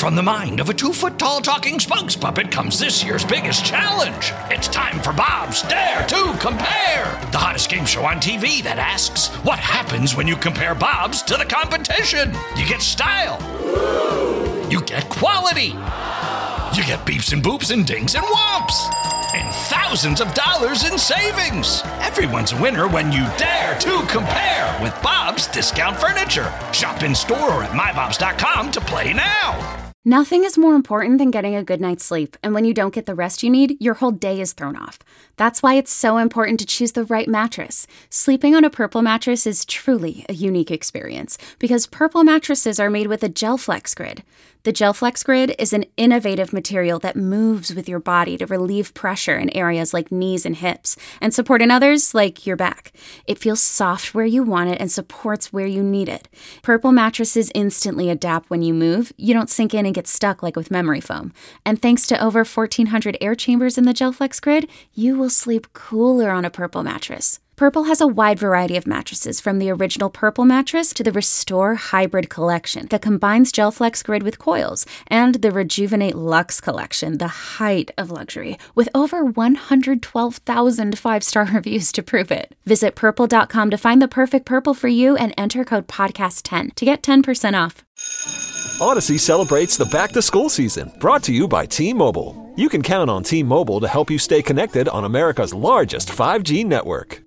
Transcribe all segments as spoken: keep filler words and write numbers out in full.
from the mind of a two-foot-tall talking spokes puppet comes this year's biggest challenge. It's time for Bob's Dare to Compare, the hottest game show on T V that asks, what happens when you compare Bobs to the competition? You get style. You get quality. You get beeps and boops and dings and whomps. And thousands of dollars in savings. Everyone's a winner when you dare to compare with Bob's Discount Furniture. Shop in store or at my bobs dot com to play now. Nothing is more important than getting a good night's sleep, and when you don't get the rest you need, your whole day is thrown off. That's why it's so important to choose the right mattress. Sleeping on a Purple mattress is truly a unique experience, because Purple mattresses are made with a GelFlex Grid. The GelFlex Grid is an innovative material that moves with your body to relieve pressure in areas like knees and hips, and support in others like your back. It feels soft where you want it and supports where you need it. Purple mattresses instantly adapt when you move. You don't sink in and get stuck like with memory foam. And thanks to over fourteen hundred air chambers in the GelFlex Grid, you will sleep cooler on a Purple mattress. Purple has a wide variety of mattresses, from the original Purple mattress to the Restore Hybrid collection that combines GelFlex Grid with coils, and the Rejuvenate Luxe collection, the height of luxury, with over one hundred twelve thousand five-star reviews to prove it. Visit purple dot com to find the perfect Purple for you and enter code podcast ten to get ten percent off. Odyssey celebrates the back-to-school season, brought to you by T-Mobile. You can count on T-Mobile to help you stay connected on America's largest five G network.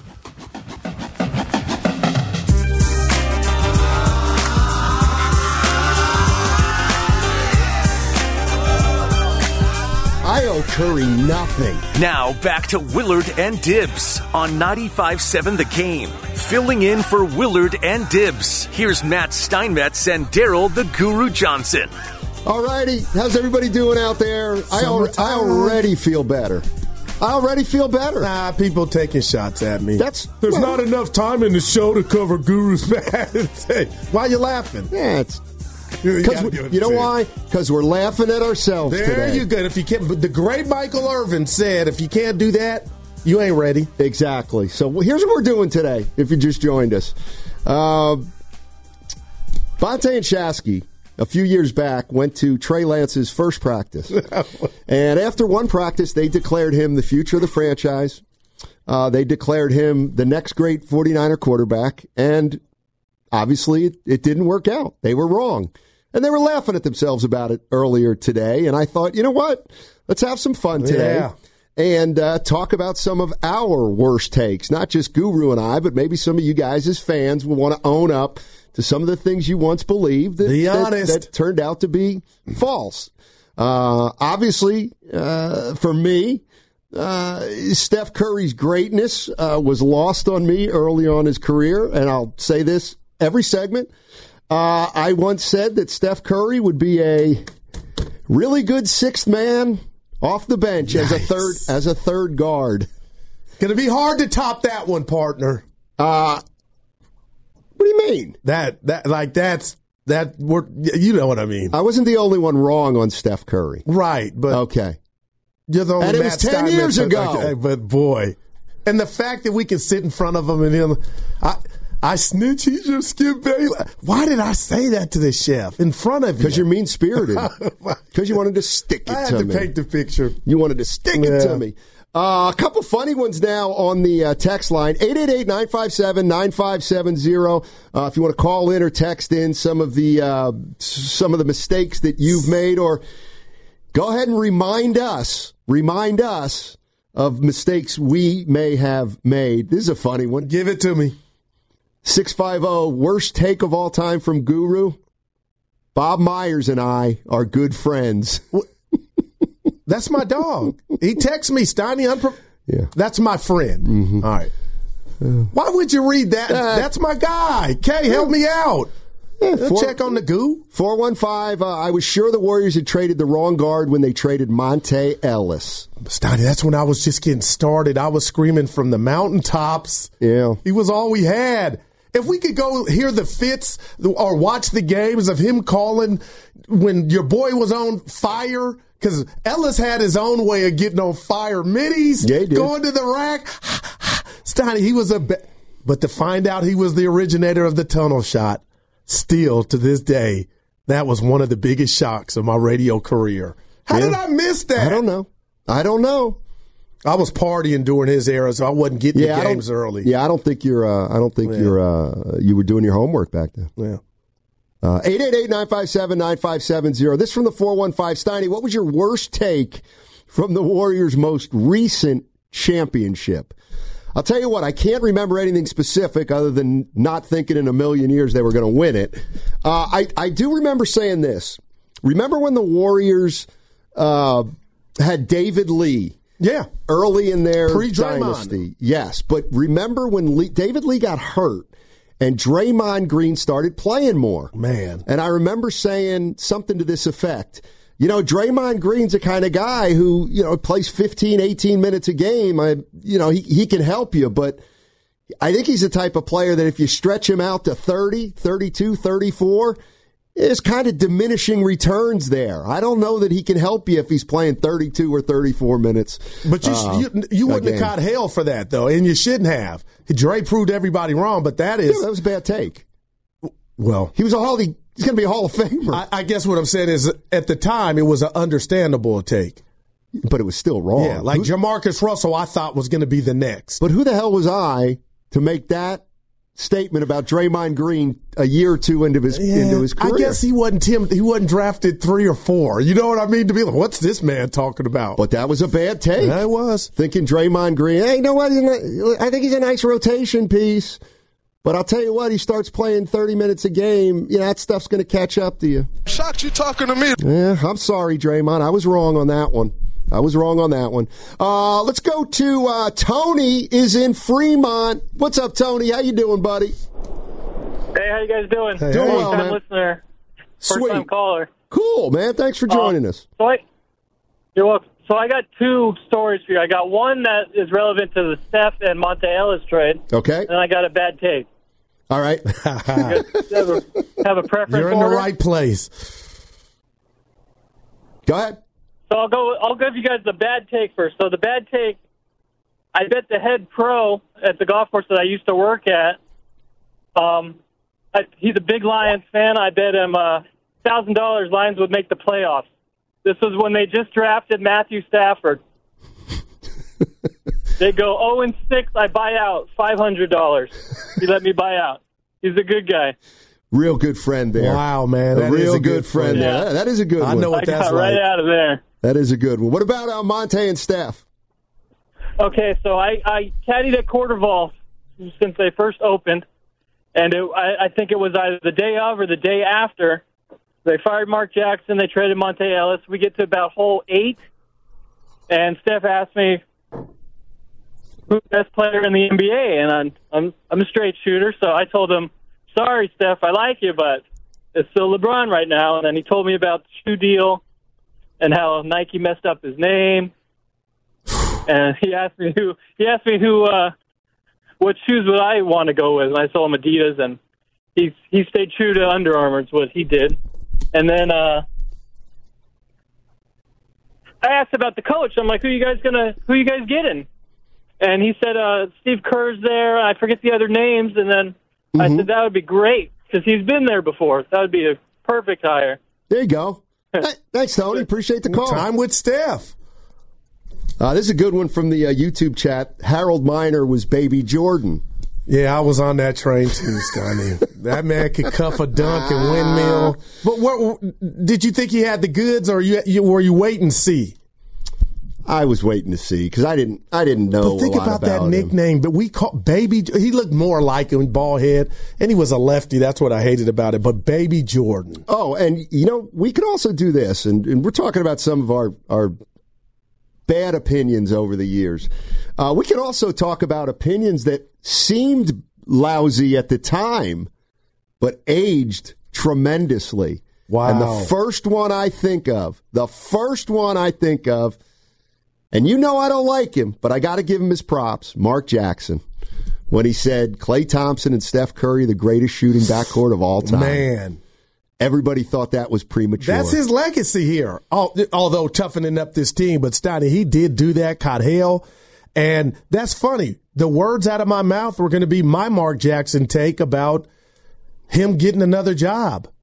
I owe Curry nothing. Now back to Willard and Dibs on ninety-five point seven The Game. Filling in for Willard and Dibs, here's Matt Steinmetz and Daryl the Guru Johnson. All righty, how's everybody doing out there? I, al- I already feel better. I already feel better. Nah, people taking shots at me. That's There's well, not enough time in the show to cover Guru's bad. Why are you laughing? Yeah, it's... Because you know why? Because we're laughing at ourselves there today. There you go. If you can't, but the great Michael Irvin said, if you can't do that, you ain't ready. Exactly. So well, here's what we're doing today. If you just joined us, uh, Bonta and Shasky a few years back went to Trey Lance's first practice, and after one practice, they declared him the future of the franchise. Uh, they declared him the next great forty-niner quarterback, and obviously, it, it didn't work out. They were wrong. And they were laughing at themselves about it earlier today. And I thought, you know what? Let's have some fun today yeah. and uh, talk about some of our worst takes. Not just Guru and I, but maybe some of you guys as fans will want to own up to some of the things you once believed that, be that, honest. that turned out to be false. Uh, obviously, uh, for me, uh, Steph Curry's greatness uh, was lost on me early on in his career. And I'll say this every segment. Uh, I once said that Steph Curry would be a really good sixth man off the bench nice. as a third as a third guard. Going to be hard to top that one, partner. Uh, what do you mean? That that like that's that we're you know what I mean. I wasn't the only one wrong on Steph Curry, right? But okay, you're the only and it Matt was ten Steinmetz, years ago. Okay, but boy, and the fact that we can sit in front of him and him, I. I snitch, he's your Skip Bayless. Why did I say that to the chef in front of you? Because you're mean-spirited. Because you wanted to stick it I had to, to me. paint the picture. You wanted to stick yeah. it to me. Uh, a couple funny ones now on the uh, text line, eight eight eight, nine five seven, nine five seven zero. Uh, if you want to call in or text in some of the uh, some of the mistakes that you've made, or go ahead and remind us, remind us of mistakes we may have made. This is a funny one. Give it to me. six five zero, worst take of all time from Guru. Bob Myers and I are good friends. That's my dog. He texts me, Steiny. Unpro- yeah. That's my friend. Mm-hmm. All right. Uh, Why would you read that? Uh, That's my guy. Kay, help me out. Yeah, four, check on the goo. four one five, uh, I was sure the Warriors had traded the wrong guard when they traded Monte Ellis. Steiny, that's when I was just getting started. I was screaming from the mountaintops. Yeah. He was all we had. If we could go hear the fits or watch the games of him calling when your boy was on fire, because Ellis had his own way of getting on fire. Middies, yeah, he did. Going to the rack. Steiny, he was a be- – but to find out he was the originator of the tunnel shot, still to this day, That was one of the biggest shocks of my radio career. How yeah. did I miss that? I don't know. I don't know. I was partying during his era, so I wasn't getting yeah, the games early. Yeah, I don't think you're. Uh, I don't think yeah. you're. Uh, you were doing your homework back then. Yeah. Uh, eight eight eight, nine five seven, nine five seven zero. This from the four one five. Steiny, what was your worst take from the Warriors' most recent championship? I'll tell you what, I can't remember anything specific other than not thinking in a million years they were going to win it. Uh, I, I do remember saying this. Remember when the Warriors uh, had David Lee? Yeah. Early in their Pre-Draymond. dynasty. Yes, but remember when Lee, David Lee got hurt and Draymond Green started playing more? Man. And I remember saying something to this effect. You know, Draymond Green's the kind of guy who, you know, plays fifteen, eighteen minutes a game. I, you know, he, he can help you, but I think he's the type of player that if you stretch him out to thirty, thirty-two, thirty-four, there's kind of diminishing returns there. I don't know that he can help you if he's playing thirty-two or thirty-four minutes. But you uh, you, you wouldn't have caught hell for that, though, and you shouldn't have. Dre proved everybody wrong, but that is... Yeah, that was a bad take. Well... He was a Hall... He's going to be a Hall of Famer. I, I guess what I'm saying is, at the time, it was an understandable take. But it was still wrong. Yeah, like who, Jamarcus Russell, I thought was going to be the next. But who the hell was I to make that statement about Draymond Green a year or two into his yeah, into his career? I guess he wasn't Tim. He wasn't drafted three or four. You know what I mean? To be like, what's this man talking about? But that was a bad take. Yeah, it was. Thinking Draymond Green, hey, you know what? I think he's a nice rotation piece. But I'll tell you what, he starts playing thirty minutes a game, you know, that stuff's going to catch up to you. Shocked you talking to me. Yeah, I'm sorry, Draymond. I was wrong on that one. I was wrong on that one. Uh, let's go to uh, Tony is in Fremont. What's up, Tony? How you doing, buddy? Hey, how you guys doing? Hey, doing well, man. Listener, first Sweet. Time caller. Cool, man. Thanks for joining um, us. So I, you're welcome. So I got two stories for you. I got one that is relevant to the Steph and Monte Ellis trade. Okay. And I got a bad take. All right. have, a, have a preference. You're in order? the right place. Go ahead. So I'll go. I'll give you guys the bad take first. So the bad take, I bet the head pro at the golf course that I used to work at, um, I, he's a big Lions fan. I bet him a thousand dollars Lions would make the playoffs. This was when they just drafted Matthew Stafford. They go oh and six. I buy out five hundred dollars. He let me buy out. He's a good guy. Real good friend there. Wow, man, that a real is a good, good friend friend. there. Yeah. That is a good I one. know what I that's got right like. out of there. That is a good one. What about uh, Monte and Steph? Okay, so I, I caddied at Quarterval since they first opened, and it, I, I think it was either the day of or the day after. They fired Mark Jackson. They traded Monte Ellis. We get to about hole eight, and Steph asked me, who's the best player in the N B A? And I'm, I'm, I'm a straight shooter, so I told him, sorry, Steph, I like you, but it's still LeBron right now. And then he told me about the shoe deal and how Nike messed up his name. And he asked me who he asked me who uh, what shoes would I want to go with, and I told him Adidas, and he he stayed true to Under Armour is what he did. And then uh, I asked about the coach. I'm like, who you guys gonna who you guys getting? And he said uh, Steve Kerr's there. I forget the other names, and then mm-hmm. I said that would be great because he's been there before. That would be a perfect hire. There you go. Thanks, Tony. Appreciate the call. Time with Steph. Uh, this is a good one from the uh, YouTube chat. Harold Miner was Baby Jordan. Yeah, I was on that train too, Stunning. That man could cuff a dunk and windmill. But what, did you think he had the goods, or you, you, were you waiting to see? I was waiting to see because I didn't. I didn't know. But think a lot about, about that nickname. But we call Baby. He looked more like him, bald head, and he was a lefty. That's what I hated about it. But Baby Jordan. Oh, and you know we could also do this, and, and we're talking about some of our our bad opinions over the years. Uh, we can also talk about opinions that seemed lousy at the time, but aged tremendously. Wow! And the first one I think of, the first one I think of. And you know I don't like him, but I got to give him his props. Mark Jackson, when he said Klay Thompson and Steph Curry, the greatest shooting backcourt of all time. Man. Everybody thought that was premature. That's his legacy here. Although toughening up this team, but Steiny, he did do that, caught hell. And that's funny. The words out of my mouth were going to be my Mark Jackson take about him getting another job.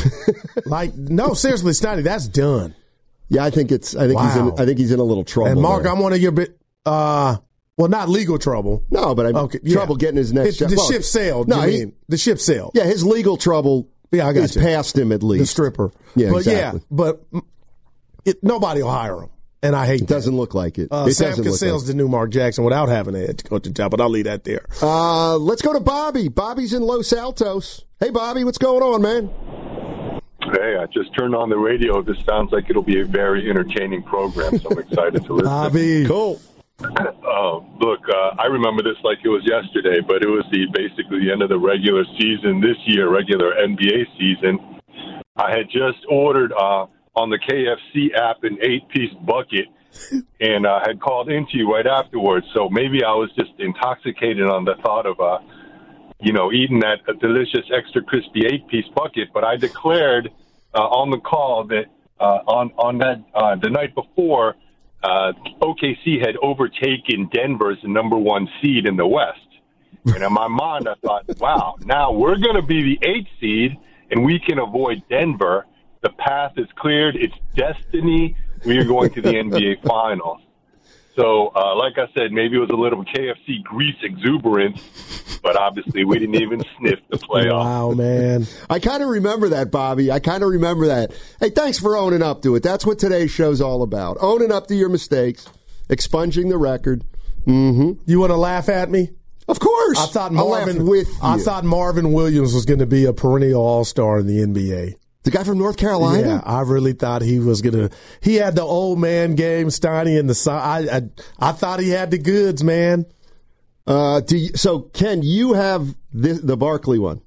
Like, no, seriously, Steiny, that's done. Yeah, I think it's. I think Wow. he's in. I think he's in a little trouble. And Mark, there. I'm one of your bit. Uh, well, not legal trouble. No, but I mean, Okay, trouble yeah. getting his next It- job. The Well, ship sailed. No, you he- mean. the ship sailed. Yeah, his legal trouble. Yeah, I got is you. past him at least. The stripper. Yeah, but exactly. yeah, but it, nobody will hire him, and I hate It doesn't look like it. that. Uh, it Sam doesn't look Cassell's like the new Mark Jackson without having a head coaching job, but I'll leave that there. it. Uh, let's go to Bobby. Bobby's in Los Altos. Hey, Bobby, what's going on, man? Hey, I just turned on the radio. This sounds like it'll be a very entertaining program, so I'm excited to listen. Bobby. Cool. Uh, look, uh, I remember this like it was yesterday, but it was the basically the end of the regular season this year, regular N B A season. I had just ordered uh, on the K F C app an eight-piece bucket, and I uh, had called into you right afterwards. So maybe I was just intoxicated on the thought of, uh, you know, eating that uh, delicious extra crispy eight-piece bucket. But I declared uh, on the call that uh, on on that uh, the night before, uh, O K C had overtaken Denver as the number one seed in the West. And in my mind, I thought, wow, now we're going to be the eighth seed, and we can avoid Denver. The path is cleared. It's destiny. We are going to the N B A Finals. So, uh, like I said, maybe it was a little K F C grease exuberance, but obviously we didn't even sniff the playoff. Wow, man. I kind of remember that, Bobby. I kind of remember that. Hey, thanks for owning up to it. That's what today's show's all about. Owning up to your mistakes, expunging the record. Mm-hmm. You want to laugh at me? Of course. I thought I'll laugh Marvin with you. I thought Marvin Williams was going to be a perennial all-star in the N B A. The guy from North Carolina? Yeah, I really thought he was going to. He had the old man game, Steiny, and the side. I, I I thought he had the goods, man. Uh, do you, so, Ken, you have this, the Barkley one,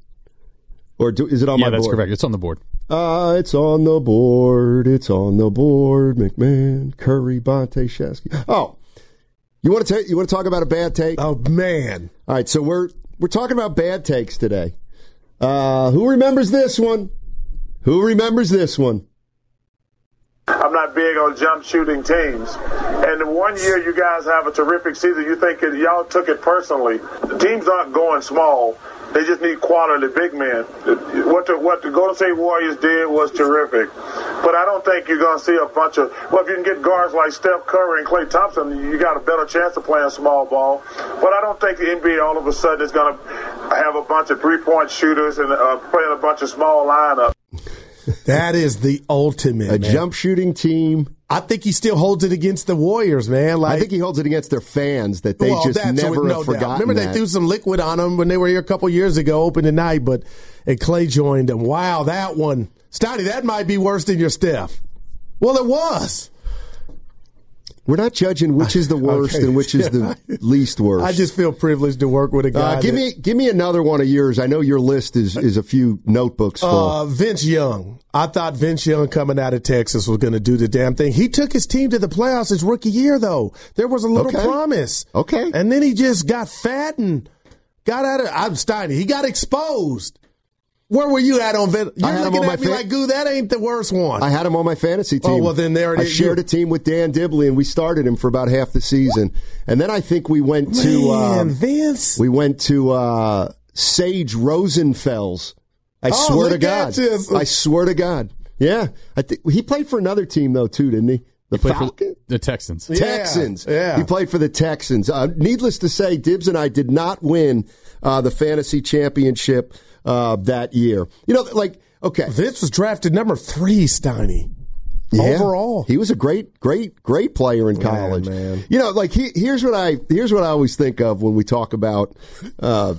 or do, is it on yeah, my that's board? correct. It's on the board. Uh, it's on the board. It's on the board. McMahon, Curry, Bonte, Shasky. Oh, you want to ta- you want to talk about a bad take? Oh man! All right, so we're we're talking about bad takes today. Uh, who remembers this one? Who remembers this one? I'm not big on jump shooting teams. And the one year you guys have a terrific season, you think it, y'all took it personally. The teams aren't going small. They just need quality big men. What the, what the Golden State Warriors did was terrific. But I don't think you're going to see a bunch of, well, if you can get guards like Steph Curry and Klay Thompson, you got a better chance of playing small ball. But I don't think the N B A all of a sudden is going to have a bunch of three-point shooters and uh, playing a bunch of small lineups. That is the ultimate. A man. jump shooting team. I think he still holds it against the Warriors, man. Like, I think he holds it against their fans that they well, just that's never with no have forgotten. doubt. Remember, that. they threw some liquid on them when they were here a couple years ago, opening night, but and Klay joined them. Wow, that one. Stouty, that might be worse than your Steph. Well, it was. We're not judging which is the worst Okay. and which is the least worst. I just feel privileged to work with a guy. Uh, give that, me give me another one of yours. I know your list is, is a few notebooks full. Uh, Vince Young. I thought Vince Young coming out of Texas was going to do the damn thing. He took his team to the playoffs his rookie year, though. There was a little Okay. promise. Okay. And then he just got fat and got out of I'm Steiny. He got exposed. Where were you at on Vince? You're I had him looking on at my me fa- like, goo, that ain't the worst one. I had him on my fantasy team. Oh, well, then there it I is. shared You- a team with Dan Dibley, and we started him for about half the season. And then I think we went to Man, um, Vince. we went to uh, Sage Rosenfels. I Oh, swear to look God. at you. I swear to God. Yeah, I think he played for another team though too, didn't he? The Played for Falcons. the Texans. Yeah, Texans. yeah. He played for the Texans. Uh, needless to say, Dibbs and I did not win uh, the fantasy championship uh, that year. You know, like, okay. Vince was drafted number three, Steiny. Yeah. Overall. He was a great, great, great player in college. man. You know, like he, here's what I here's what I always think of when we talk about uh,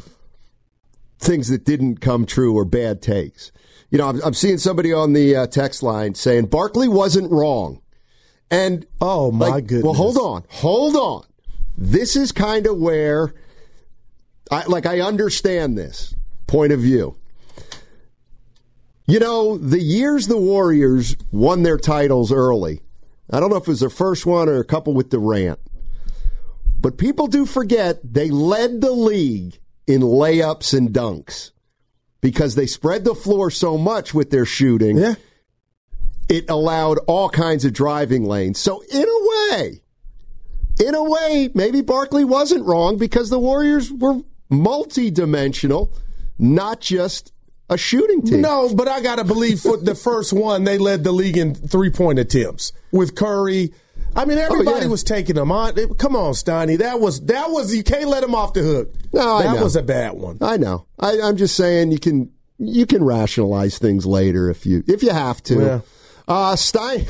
things that didn't come true or bad takes. You know, I'm, I'm seeing somebody on the uh, text line saying Barkley wasn't wrong. And Oh, my like, goodness. Well, hold on, hold on. This is kind of where, I like, I understand this point of view. You know, the years the Warriors won their titles early, I don't know if it was their first one or a couple with Durant, but people do forget they led the league in layups and dunks because they spread the floor so much with their shooting. Yeah. It allowed all kinds of driving lanes. So in a way, in a way, maybe Barkley wasn't wrong because the Warriors were multi-dimensional, not just a shooting team. No, but I got to believe for the first one, they led the league in three-point attempts with Curry. I mean, everybody oh, yeah. was taking them on. Come on, Steiny. That was, that was, you can't let him off the hook. No, I That know. was a bad one. I know. I, I'm just saying you can, you can rationalize things later if you, if you have to. Yeah. Uh, Stein,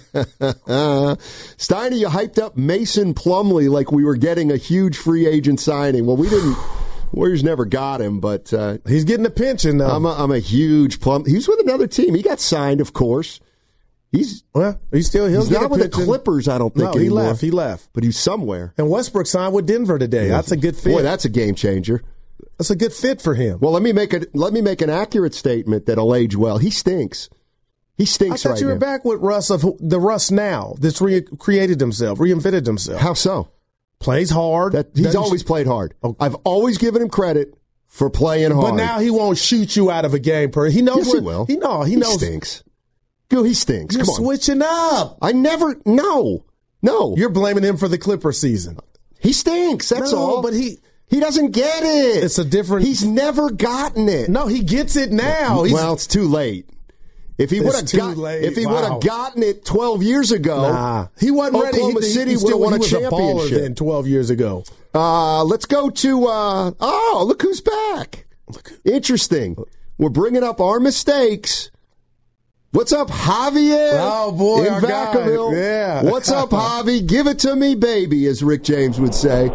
Steiny, you hyped up Mason Plumlee like we were getting a huge free agent signing. Well, we didn't. Warriors never got him, but uh, he's getting a pension now. I'm a, I'm a huge Plum. He's with another team. He got signed, of course. He's well. He's still he'll he's get not a with pension. the Clippers. I don't think no, he anymore. left. He left, but he's somewhere. And Westbrook signed with Denver today. That's a good fit. Boy, that's a game changer. That's a good fit for him. Well, let me make a let me make an accurate statement that'll age well. He stinks. He stinks I thought right you were now. back with Russ of the Russ now that's recreated himself, reinvented himself. How so? Plays hard. That, he's always played hard. Okay. I've always given him credit for playing hard. But now he won't shoot you out of a game. Per he knows yes, what, he will. He know he, he knows stinks. Go, he stinks. You're Come on. switching up. I never. No, no. You're blaming him for the Clipper season. He stinks. That's no, all. But he he doesn't get it. It's a different. He's never gotten it. No, he gets it now. He's, well, it's too late. If he would have got, late. if he wow. would have gotten it twelve years ago, nah, he wasn't Oklahoma ready. Oklahoma City would have won a championship. He was a baller then twelve years ago. Uh, let's go to. Uh, oh, look who's back! Interesting. We're bringing up our mistakes. What's up, Javier? Oh boy, in our Vacaville. guy. Yeah. What's up, Javi? Give it to me, baby, as Rick James would say.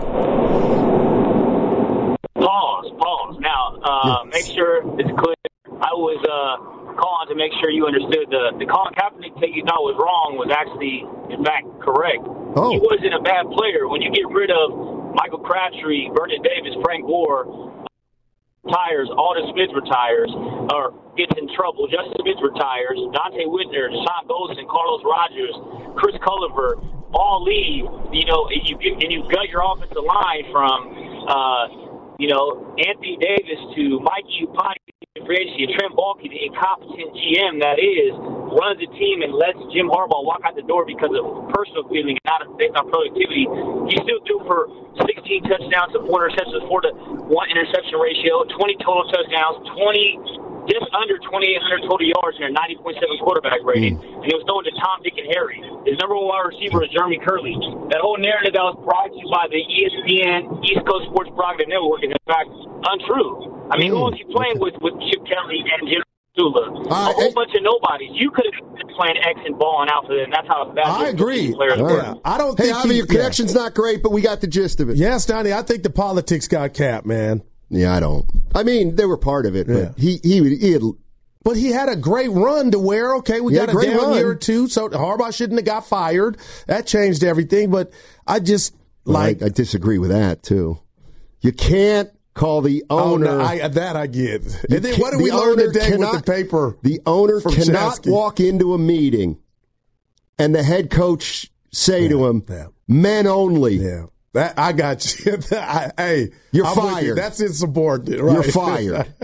Pause. Pause. Now, uh, yes. make sure it's clear. I was uh, calling to make sure you understood the the Colin Kaepernick take you thought was wrong was actually, in fact, correct. Oh. He wasn't a bad player. When you get rid of Michael Crabtree, Vernon Davis, Frank Gore, retires, Aldon Smith retires, or gets in trouble, Justin Smith retires, Dante Whitner, Deshaun Golson, Carlos Rogers, Chris Culliver, all leave, you know, and you, and you gut your offensive line from, uh, you know, Anthony Davis to Mikey Upani, and Trent Baalke, the incompetent G M that is, runs the team and lets Jim Harbaugh walk out the door because of personal feeling and not based on productivity. He still threw for sixteen touchdowns to four interceptions, four to one interception ratio, twenty total touchdowns, twenty just under twenty-eight hundred total yards and a ninety point seven quarterback rating. Mm. And it was thrown to Tom, Dick, and Harry. His number one wide receiver is Jeremy Curley. That whole narrative that was brought to you by the E S P N, East Coast Sports Prerogative Network, is in fact untrue. I mean, mm. who was he playing with with Chip Kelly and Jim Sula? Uh, a whole hey, bunch of nobodies. You could have been playing X and balling out for them. That's how bad I agree. Players yeah. were. I don't hey, think I mean, he, your connection's yeah. not great, but we got the gist of it. Yes, Donnie, I think the politics got capped, man. Yeah, I don't. I mean, they were part of it, yeah. but he he he had. But he had a great run to where, okay, we got a, a down run. year or two, so Harbaugh shouldn't have got fired. That changed everything, but I just, well, like... I, I disagree with that, too. You can't call the owner... Oh, no, I, that I get. And then what did we learn today cannot, with the paper? The owner cannot Chesky. walk into a meeting and the head coach say yeah, to him, yeah. men only. Yeah. That I got you. I, hey, you're I'm fired. You. That's insubordinate, right? You're fired.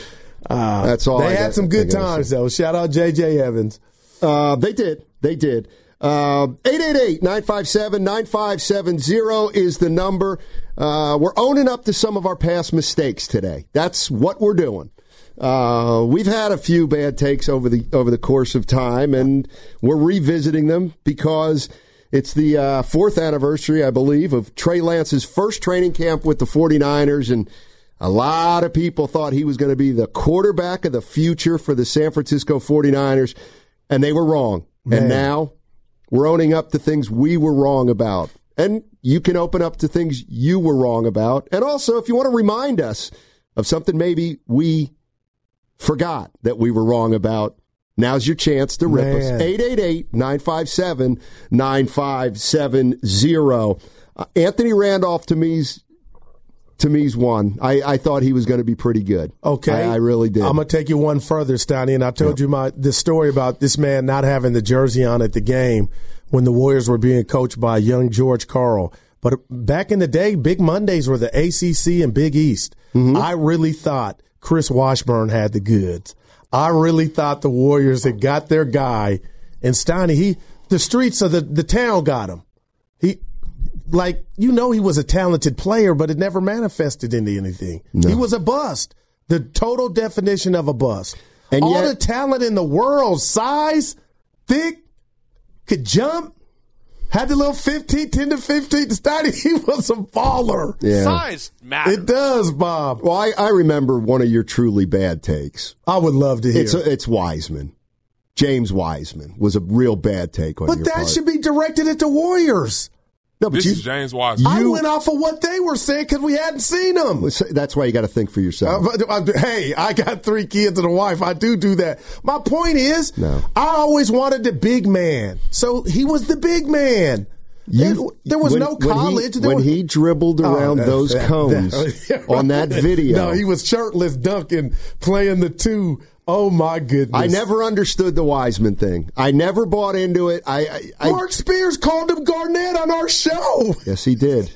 Uh, That's all. They I had got, some good times, though. Shout out J J Evans. Uh, they did. They did. eight eight eight, nine five seven, nine five seven zero is the number. Uh, we're owning up to some of our past mistakes today. That's what we're doing. Uh, we've had a few bad takes over the over the course of time, and we're revisiting them because it's the uh, fourth anniversary, I believe, of Trey Lance's first training camp with the 49ers, and a lot of people thought he was going to be the quarterback of the future for the San Francisco 49ers, and they were wrong. Man. And now we're owning up to things we were wrong about. And you can open up to things you were wrong about. And also, if you want to remind us of something maybe we forgot that we were wrong about, now's your chance to rip Man. us. eight eight eight, nine five seven, nine five seven zero. Uh, Anthony Randolph, to me's To me's one. I, I thought he was going to be pretty good. Okay. I, I really did. I'm going to take you one further, Stoney, and I told yeah. you my this story about this man not having the jersey on at the game when the Warriors were being coached by young George Karl. But back in the day, Big Mondays were the A C C and Big East. Mm-hmm. I really thought Chris Washburn had the goods. I really thought the Warriors had got their guy. And Stoney, he the streets of the, the town got him. He Like, you know, he was a talented player, but it never manifested into anything. No. He was a bust. The total definition of a bust. And All yet, the talent in the world, size, thick, could jump, had the little fifteen, ten to fifteen to start. He was a baller. Yeah. Size matters. It does, Bob. Well, I, I remember one of your truly bad takes. I would love to hear. It's, it's Wiseman. James Wiseman was a real bad take on but your that part. should be directed at the Warriors. No, but This you, is James Wiseman. I went off of what they were saying because we hadn't seen them. That's why you got to think for yourself. Uh, but, uh, hey, I got three kids and a wife. I do do that. My point is, No. I always wanted the big man. So he was the big man. You, It- there was when, no college. When, There he, when was- he dribbled Oh, around that- those that- cones that- on that video. No, he was shirtless dunking, playing the two. Oh, my goodness. I never understood the Wiseman thing. I never bought into it. I, I, I Mark Spears called him Garnett on our show. Yes, he did.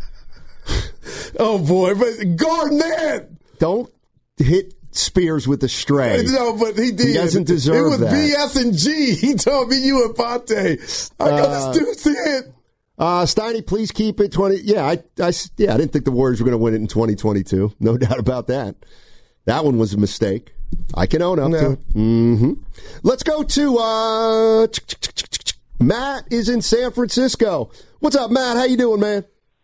Oh, boy. But Garnett. Don't hit Spears with a stray. No, but he did. He doesn't deserve It was that. B S and G. He told me you and Ponte. I got Uh, this dude's hit. Uh, Steiny, please keep it twenty. Yeah, I, I, yeah, I didn't think the Warriors were going to win it in twenty twenty-two. No doubt about that. That one was a mistake. I can own up No. to it. Mm-hmm. Let's go to uh, Matt is in San Francisco. What's up, Matt? How you doing, man?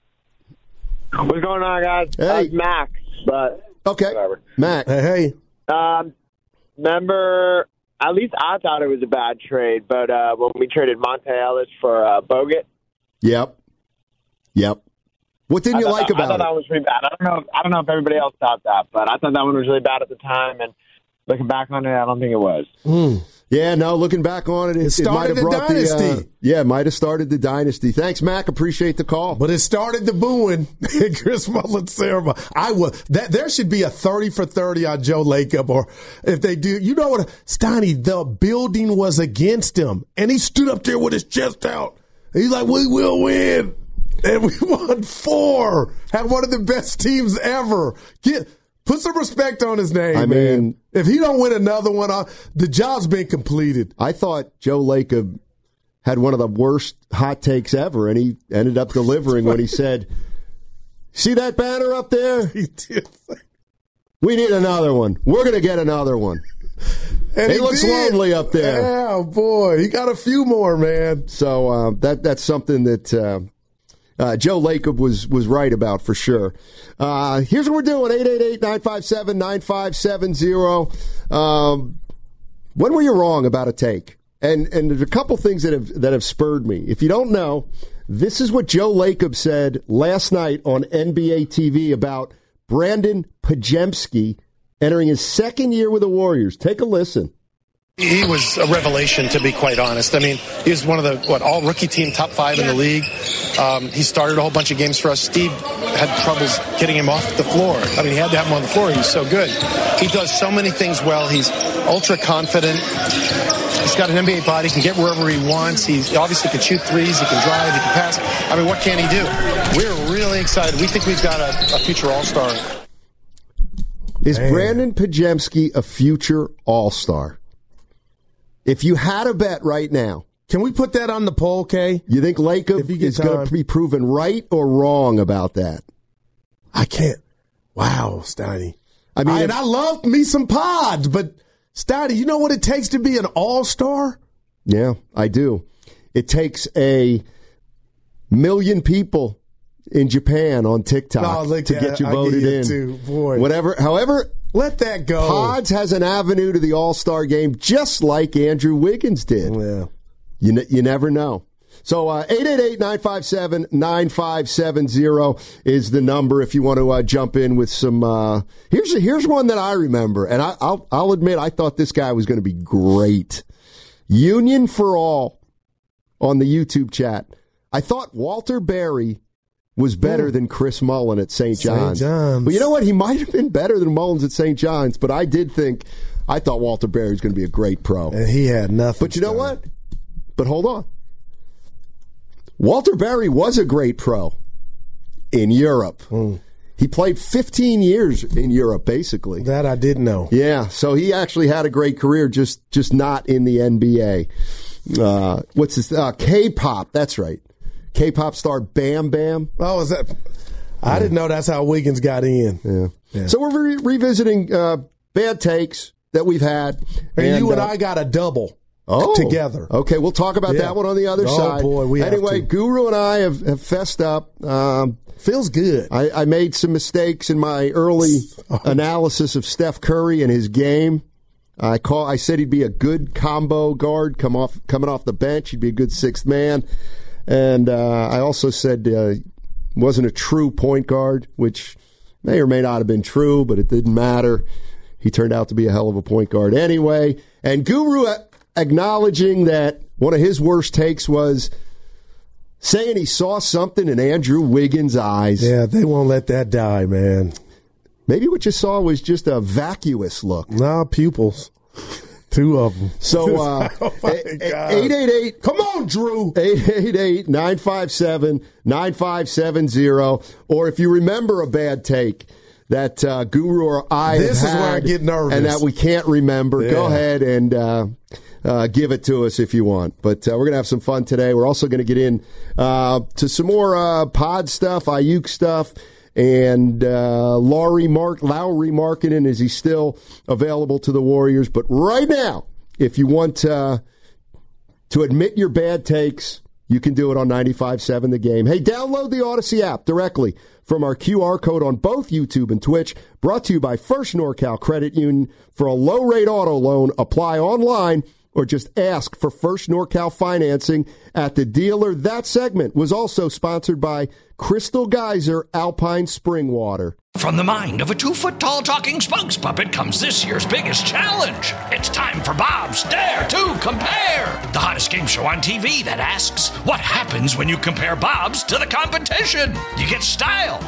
What's going on, guys? Hey. Uh, Max, but Okay, whatever. Matt. Hey, hey. Um, remember, at least I thought it was a bad trade, but uh, when we traded Monte Ellis for uh, Bogut, Yep. Yep. What didn't I you thought like that, I about thought that it? was really bad. I don't know. I don't know if everybody else thought that, but I thought that one was really bad at the time. And looking back on it, I don't think it was. Mm. Yeah, no, looking back on it, it, It it might started have the brought the, uh, dynasty. yeah, it might have started the dynasty. Thanks, Mac. Appreciate the call. But it started the booing. Chris Mullin Sarah. I was that there should be a thirty for thirty on Joe Lacob, or if they do, you know what, Steiny, the building was against him, and he stood up there with his chest out. He's like, "We will win," and we won four. Had one of the best teams ever. Get put some respect on his name, I man. mean- if he don't win another one, uh, the job's been completed. I thought Joe Lacob had one of the worst hot takes ever, and he ended up delivering when he said, "See that banner up there? He did. We need another one. We're going to get another one." And It he looks did. lonely up there. Yeah, boy, he got a few more, man. So uh, that that's something that uh, uh, Joe Lacob was was right about for sure. Uh, here's what we're doing: eight eight eight, nine five seven, nine five seven zero. Um, when were you wrong about a take? And and there's a couple things that have that have spurred me. If you don't know, this is what Joe Lacob said last night on N B A T V about Brandon Podziemski entering his second year with the Warriors. Take a listen. He was a revelation, to be quite honest. I mean, he was one of the, what, all-rookie team, top five in the league. Um, he started a whole bunch of games for us. Steve had troubles getting him off the floor. I mean, he had to have him on the floor. He was so good. He does so many things well. He's ultra-confident. He's got an N B A body. He can get wherever he wants. He obviously can shoot threes. He can drive. He can pass. I mean, what can he do? We're really excited. We think we've got a, a future all-star. Is Man. Brandon Podziemski a future all-star? If you had a bet right now, Can we put that on the poll, Kay? you think Lacob If you get is going time. to be proven right or wrong about that? I can't. Wow, Steiny. I mean, I, if- and I love me some pods, but Steiny, you know what it takes to be an all-star? Yeah, I do. It takes a million people in Japan on TikTok Oh, look to at get it. you I get voted you in. too, boy. Whatever, however, Let that go. Pods has an avenue to the All-Star game, just like Andrew Wiggins did. Yeah. You ne- you never know. So uh, eight eight eight, nine five seven, nine five seven zero is the number if you want to uh, jump in with some. Uh, here's a, here's one that I remember, and I, I'll I'll admit I thought this guy was going to be great. Union for All on the YouTube chat. I thought Walter Berry was better Ooh. than Chris Mullin at Saint John's. Saint John's. Well, you know what? He might have been better than Mullins at Saint John's, but I did think I thought Walter Berry was going to be a great pro. And he had nothing. But you know Steiny. what? But hold on. Walter Berry was a great pro in Europe. Mm. He played fifteen years in Europe, basically. That I didn't know. Yeah, so he actually had a great career, just just not in the N B A. Uh, what's his uh, K-pop? That's right. K-pop star Bam Bam. Oh, is that? I yeah. didn't know that's how Wiggins got in. Yeah. yeah. So we're re- revisiting uh, bad takes that we've had. And, and you and uh, I got a double oh, together. Okay, we'll talk about yeah. that one on the other oh, side. Boy, we anyway, have to. Guru and I have, have fessed up. Um, Feels good. I, I made some mistakes in my early analysis of Steph Curry and his game. I call. I said he'd be a good combo guard, come off coming off the bench. He'd be a good sixth man. And uh, I also said uh, wasn't a true point guard, which may or may not have been true, but it didn't matter. He turned out to be a hell of a point guard anyway. And Guru acknowledging that one of his worst takes was saying he saw something in Andrew Wiggins' eyes. Yeah, they won't let that die, man. Maybe what you saw was just a vacuous look. Nah, pupils. Two of them. So, uh, oh eight eight eight. Come on, Drew. eight eight eight, nine five seven, nine five seven zero. Or if you remember a bad take that uh, Guru or I This have is had where I get nervous. and that we can't remember, yeah. go ahead and uh, uh, give it to us if you want. But uh, we're going to have some fun today. We're also going to get in uh, to some more uh, pod stuff, Ayuk stuff. And uh, Lowry Mark Lowry Markkinen, is he still available to the Warriors? But right now, if you want uh, to admit your bad takes, you can do it on ninety-five point seven The Game. Hey, download the Odyssey app directly from our Q R code on both YouTube and Twitch. Brought to you by First NorCal Credit Union. For a low-rate auto loan, apply online or just ask for First NorCal financing at the dealer. That segment was also sponsored by Crystal Geyser Alpine Spring Water. From the mind of a two-foot-tall talking spokes puppet comes this year's biggest challenge. It's time for Bob's Dare to Compare, the hottest game show on T V that asks, what happens when you compare Bob's to the competition? You get style.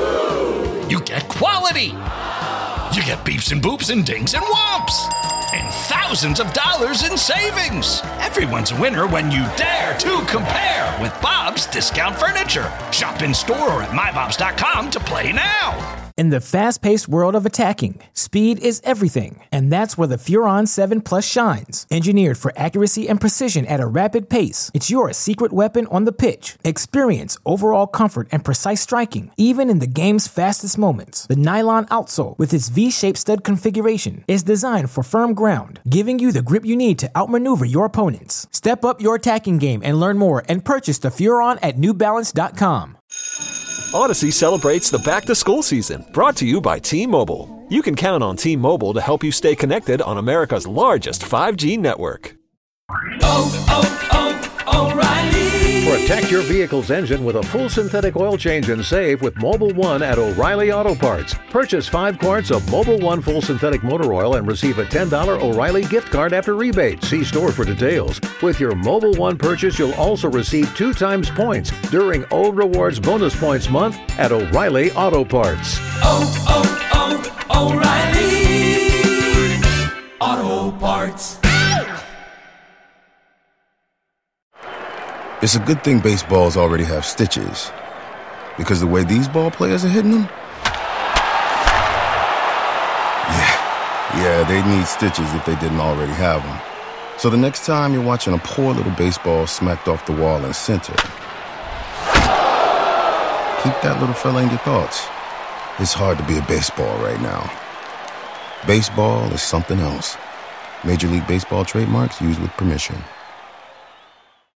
You get quality. You get beeps and boops and dings and whomps. And thousands of dollars in savings. Everyone's a winner when you dare to compare with Bob's Discount Furniture. Shop in store or at my bobs dot com to play now. In the fast-paced world of attacking, speed is everything, and that's where the Furon seven Plus shines. Engineered for accuracy and precision at a rapid pace, it's your secret weapon on the pitch. Experience overall comfort and precise striking, even in the game's fastest moments. The nylon outsole, with its V-shaped stud configuration, is designed for firm ground, giving you the grip you need to outmaneuver your opponents. Step up your attacking game and learn more and purchase the Furon at new balance dot com. Odyssey celebrates the back-to-school season, brought to you by T-Mobile. You can count on T-Mobile to help you stay connected on America's largest five G network. Oh, oh, oh, O'Reilly! Protect your vehicle's engine with a full synthetic oil change and save with Mobil one at O'Reilly Auto Parts. Purchase five quarts of Mobil one full synthetic motor oil and receive a ten dollars O'Reilly gift card after rebate. See store for details. With your Mobil one purchase, you'll also receive two times points during O Rewards Bonus Points Month at O'Reilly Auto Parts. Oh, oh, oh, O'Reilly Auto Parts. It's a good thing baseballs already have stitches, because the way these ball players are hitting them, yeah, yeah, they need stitches if they didn't already have them. So the next time you're watching a poor little baseball smacked off the wall in center, keep that little fella in your thoughts. It's hard to be a baseball right now. Baseball is something else. Major League Baseball trademarks used with permission.